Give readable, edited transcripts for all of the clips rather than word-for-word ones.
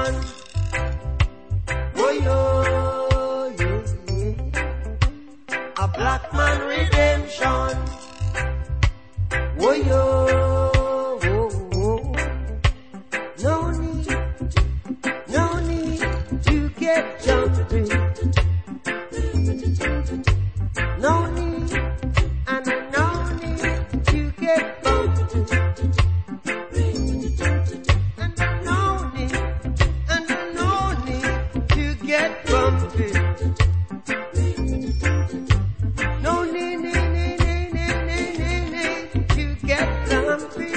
redemption. Oh, yo, a black man redemption. Oh, yo, no need to get jumpy. No need, and no need to get bumpy. And no need to get bumpy. No need to get bumpy.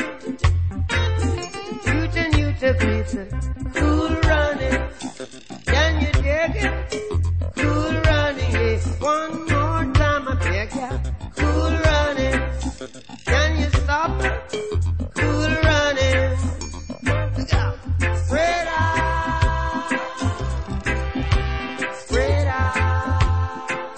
You to cool running. Can you dig it? Cool running, yeah. One more time I beg ya. Cool running. Can you stop it? Cool running. Spread out. Spread out.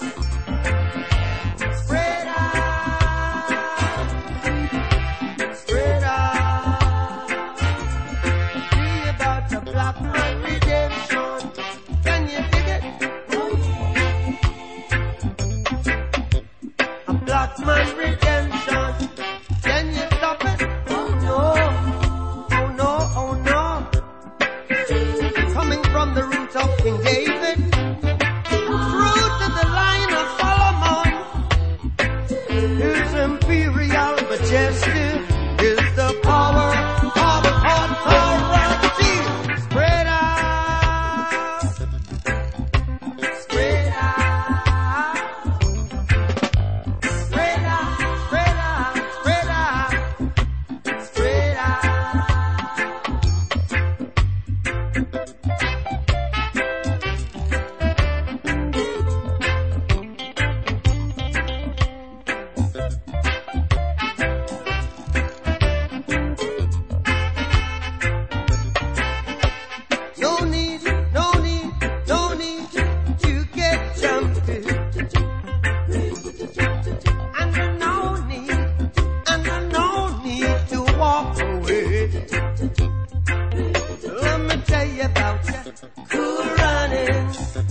Spread out. Spread out. Be about the black man redemption. Can you dig it? A black man redemption. Can you stop it? Oh no. Oh no, oh no. Coming from the root of King David, through to the line of Solomon, his imperial majesty is the power of authority. Spread out. Spread out. Spread out. Spread out. Spread out. Spread out. No need to get jumpy. And no need to walk away. Let me tell you about ya. Cool running.